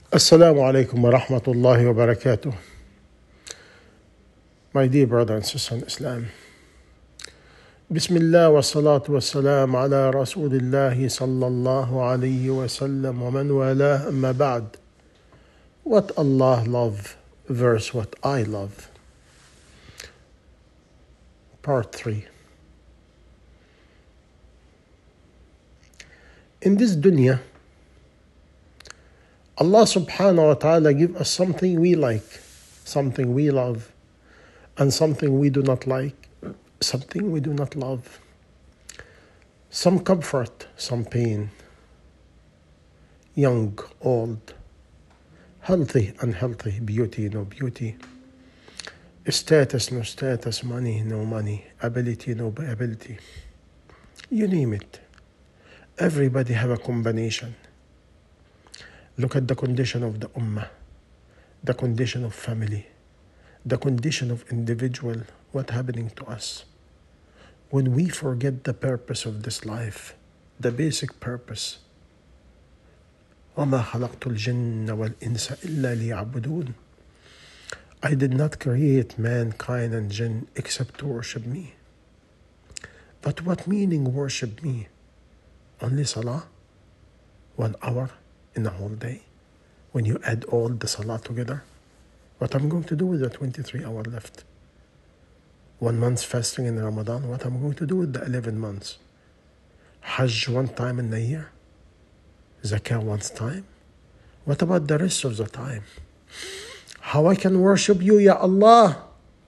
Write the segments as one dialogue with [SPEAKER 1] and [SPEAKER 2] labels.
[SPEAKER 1] Assalamu alaikum wa rahmatullahi wa barakatuh. My dear brother and sister in Islam. Bismillah wa salatu wa salam ala Rasulillahi sallallahu alayhi wa sallam wa man wala amma ba'd. What Allah love versus what I love. Part 3. In this dunya, Allah subhanahu wa ta'ala give us something we like, something we love, and something we do not like, something we do not love. Some comfort, some pain. Young, old, healthy, unhealthy, beauty, no beauty. Status, no status, money, no money, ability, no ability. You name it. Everybody have a combination. Look at the condition of the ummah, the condition of family, the condition of individual, what's happening to us. When we forget the purpose of this life, the basic purpose, وَمَا خَلَقْتُ الْجِنَّ وَالْإِنسَ إِلَّا لِيَعْبُدُونَ. I did not create mankind and jinn except to worship me. But what meaning worship me? Only salah? 1 hour? In a whole day, when you add all the salah together, what I'm going to do with the 23 hours left? 1 month fasting in Ramadan, what I'm going to do with the 11 months? Hajj 1 time in the year? Zakah 1 time? What about the rest of the time? How I can worship you, Ya Allah?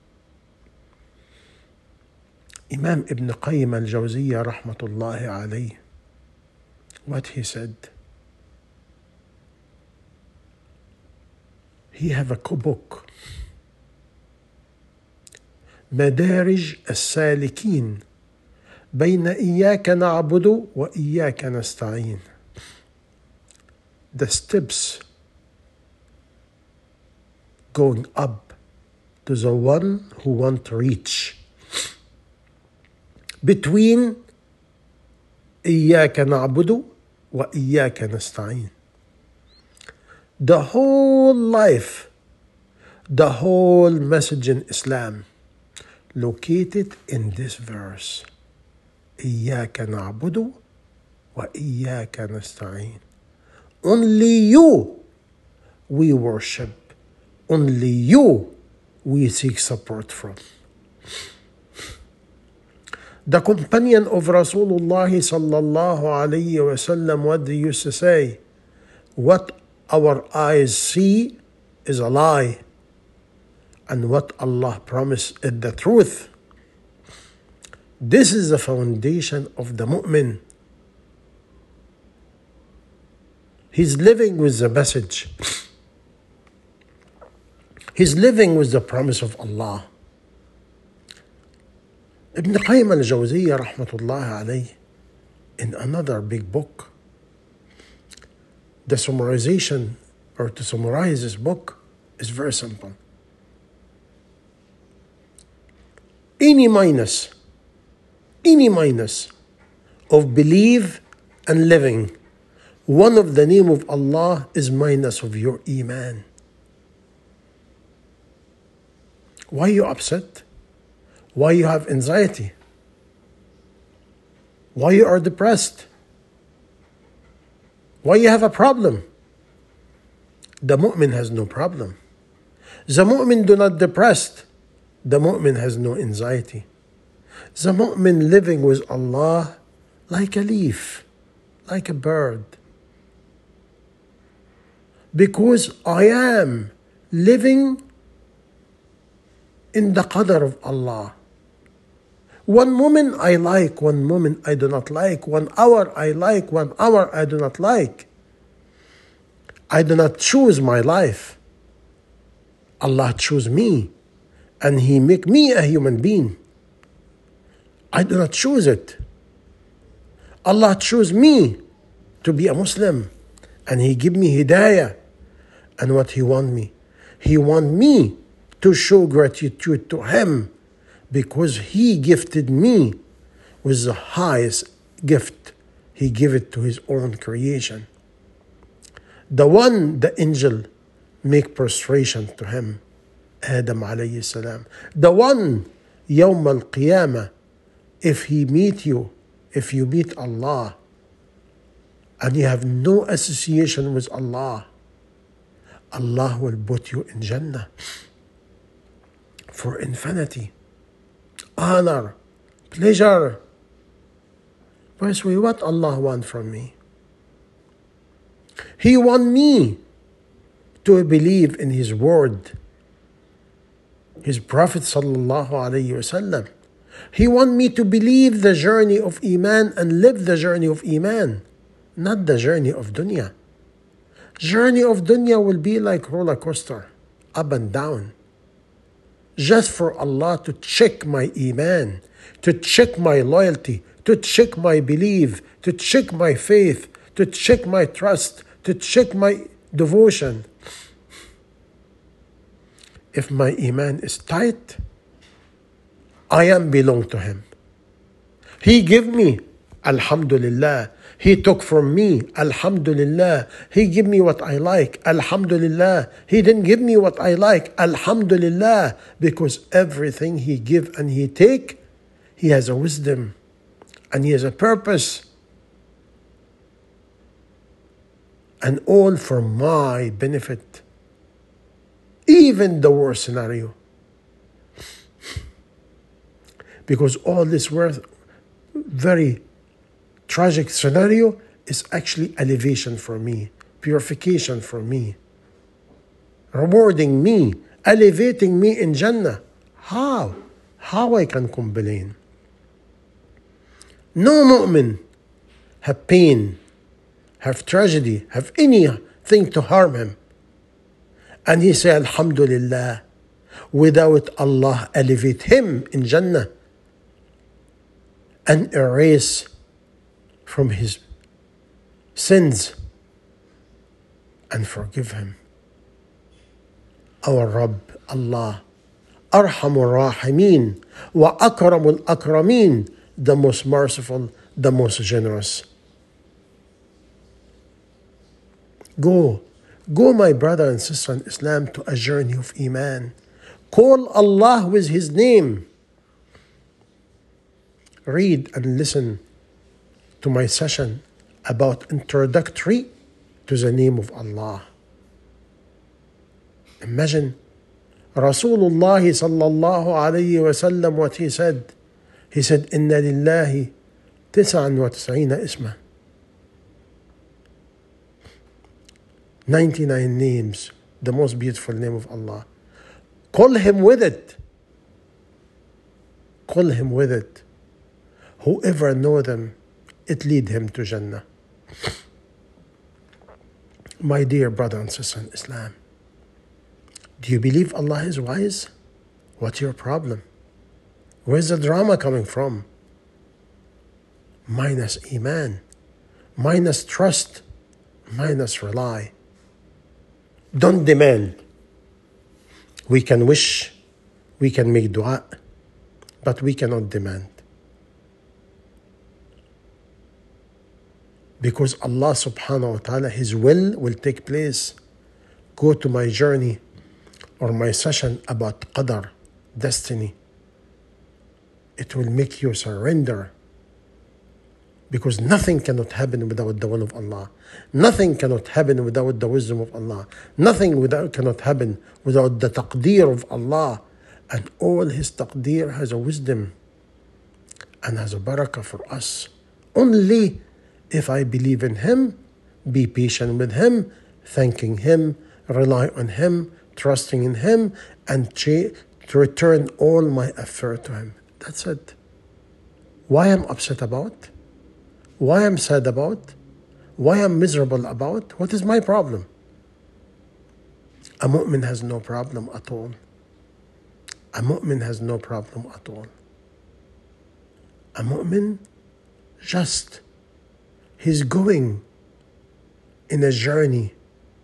[SPEAKER 1] Imam Ibn Qayyim al-Jawziyya rahmatullahi alayhi, what he said, he have a book, مدارج السالكين بين إياك نعبد وإياك نستعين. The steps going up to the one who want to reach between إياك نعبد وإياك نستعين. The whole life, the whole message in Islam located in this verse. إِيَّاكَ نَعْبُدُ وَإِيَّاكَ نَسْتَعِينُ. Only you we worship. Only you we seek support from. The companion of Rasulullah sallallahu alayhi wa sallam, what they used to say, what our eyes see is a lie, and what Allah promised is the truth. This is the foundation of the mu'min. He's living with the message. He's living with the promise of Allah. Ibn Qayyim al-Jawziyya rahmatullahi alayhi, in another big book, the summarization, or to summarize this book, is very simple. Any minus of belief and living, one of the name of Allah is minus of your iman. Why you upset? Why you have anxiety? Why you are depressed? Why you have a problem? The mu'min has no problem. The mu'min do not depressed. The mu'min has no anxiety. The mu'min living with Allah like a leaf, like a bird. Because I am living in the qadr of Allah. 1 moment I like, 1 moment I do not like. 1 hour I like, 1 hour I do not like. I do not choose my life. Allah choose me, and He make me a human being. I do not choose it. Allah choose me to be a Muslim, and He give me hidayah. And what He want me? He want me to show gratitude to Him, because He gifted me with the highest gift. He gave it to His own creation. The one the angel make prostration to him, Adam alayhi salam. The one, Yawm al-Qiyamah, if you meet Allah, and you have no association with Allah, Allah will put you in Jannah for infinity. Honor, pleasure. Firstly, what Allah wants from me? He wants me to believe in His word, His Prophet sallallahu alaihi wasallam. He wants me to believe the journey of Iman and live the journey of Iman, not the journey of dunya. Journey of dunya will be like roller coaster, up and down. Just for Allah to check my Iman, to check my loyalty, to check my belief, to check my faith, to check my trust, to check my devotion. If my Iman is tight, I am belong to Him. He give me, Alhamdulillah. He took from me, Alhamdulillah. He give me what I like, Alhamdulillah. He didn't give me what I like, Alhamdulillah. Because everything He give and He take, He has a wisdom and He has a purpose. And all for my benefit. Even the worst scenario. Because all this very tragic scenario is actually elevation for me, purification for me, rewarding me, elevating me in Jannah. How? How I can complain? No mu'min have pain, have tragedy, have anything to harm him. And he say, Alhamdulillah, without Allah elevate him in Jannah and erase from his sins and forgive him. Our Rabb, Allah, Arhamur Rahimin, wa Akramul Akramin, the most merciful, the most generous. Go, my brother and sister in Islam, to a journey of Iman. Call Allah with His name. Read and listen to my session about introductory to the name of Allah. Imagine Rasulullah sallallahu alayhi wa sallam, what he said. He said, Inna lillahi 99 isma. 99 names, the most beautiful name of Allah. Call Him with it. Call Him with it. Whoever know them, it lead him to Jannah. My dear brother and sister in Islam, do you believe Allah is wise? What's your problem? Where's the drama coming from? Minus Iman, minus trust, minus rely. Don't demand. We can wish, we can make dua, but we cannot demand. Because Allah subhanahu wa ta'ala, His will take place. Go to my journey or my session about qadar, destiny. It will make you surrender. Because nothing cannot happen without the will of Allah. Nothing cannot happen without the wisdom of Allah. Nothing cannot happen without the taqdeer of Allah. And all His taqdeer has a wisdom and has a barakah for us. Only if I believe in Him, be patient with Him, thanking Him, rely on Him, trusting in Him, and to return all my effort to Him. That's it. Why I'm upset about? Why I'm sad about? Why I'm miserable about? What is my problem? A mu'min has no problem at all. A mu'min has no problem at all. A mu'min just, he's going in a journey.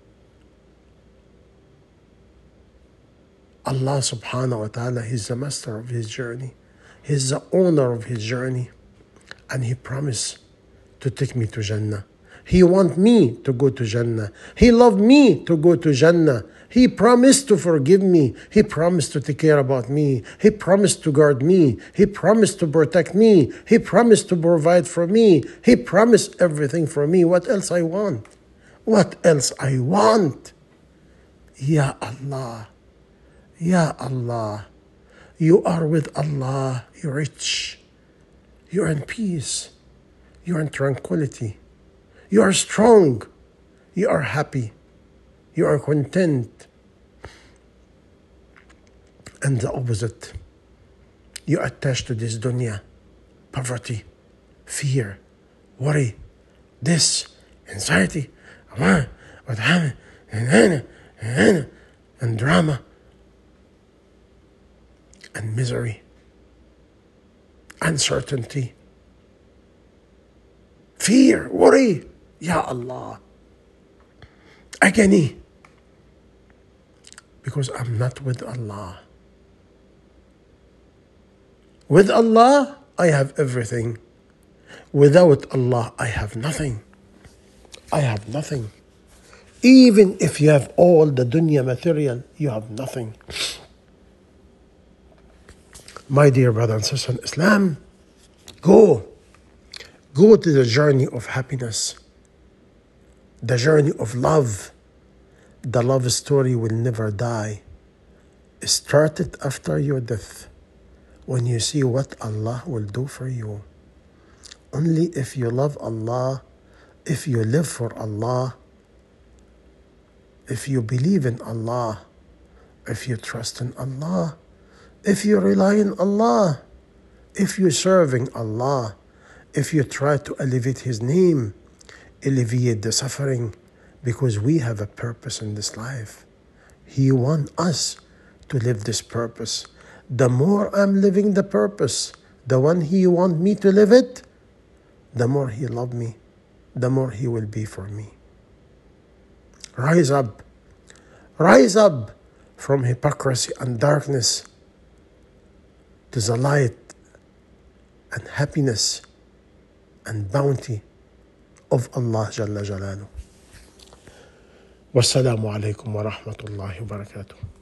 [SPEAKER 1] Allah subhanahu wa ta'ala, He's the master of his journey. He's the owner of his journey. And He promised to take me to Jannah. He wants me to go to Jannah. He loved me to go to Jannah. He promised to forgive me. He promised to take care about me. He promised to guard me. He promised to protect me. He promised to provide for me. He promised everything for me. What else I want? What else I want? Ya Allah. Ya Allah. You are with Allah. You're rich. You're in peace. You're in tranquility. You are strong. You are happy. You are content. And the opposite. You are attached to this dunya. Poverty, fear, worry, this, anxiety, what happened, and drama, and misery, uncertainty, fear, worry. Ya Allah. Agony. Because I'm not with Allah. With Allah, I have everything. Without Allah, I have nothing. I have nothing. Even if you have all the dunya material, you have nothing. My dear brothers and sisters in Islam, go to the journey of happiness, the journey of love. The love story will never die. Start it after your death, when you see what Allah will do for you. Only if you love Allah, if you live for Allah, if you believe in Allah, if you trust in Allah, if you rely on Allah, if you're serving Allah, if you try to elevate His name, alleviate the suffering, because we have a purpose in this life. He wants us to live this purpose. The more I'm living the purpose, the one He wants me to live it, the more He loves me, the more He will be for me. Rise up. Rise up from hypocrisy and darkness to the light and happiness and bounty of Allah Jalla Jalaluhu. Wassalamu alaikum wa rahmatullahi wa barakatuh.